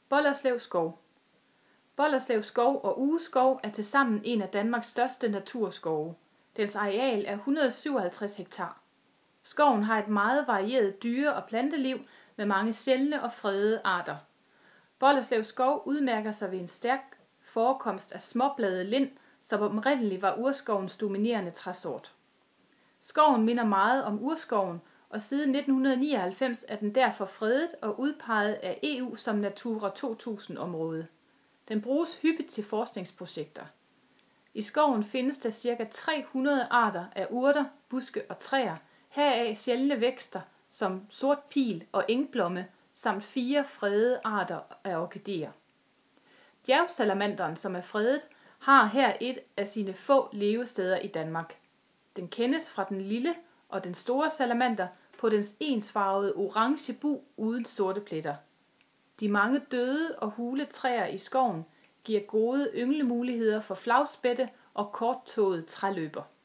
Bolderslev Skov. Bolderslev Skov og Ugeskov er tilsammen en af Danmarks største naturskove. Dens areal er 157 hektar. Skoven har et meget varieret dyre- og planteliv med mange sjældne og fredede arter. Bolderslev Skov udmærker sig ved en stærk forekomst af småbladet lind, som oprindeligt var urskovens dominerende træsort. Skoven minder meget om urskoven, og siden 1999 er den derfor fredet og udpeget af EU som Natura 2000-område. Den bruges hyppigt til forskningsprojekter. I skoven findes der ca. 300 arter af urter, buske og træer, heraf sjældne vækster som sort pil og engblomme, samt 4 fredede arter af orkideer. Bjergsalamanderen, som er fredet, har her et af sine få levesteder i Danmark. Den kendes fra den lille og den store salamander på dens ensfarvede orange bug uden sorte pletter. De mange døde og hule træer i skoven giver gode ynglemuligheder for flagspætte og korttåede træløber.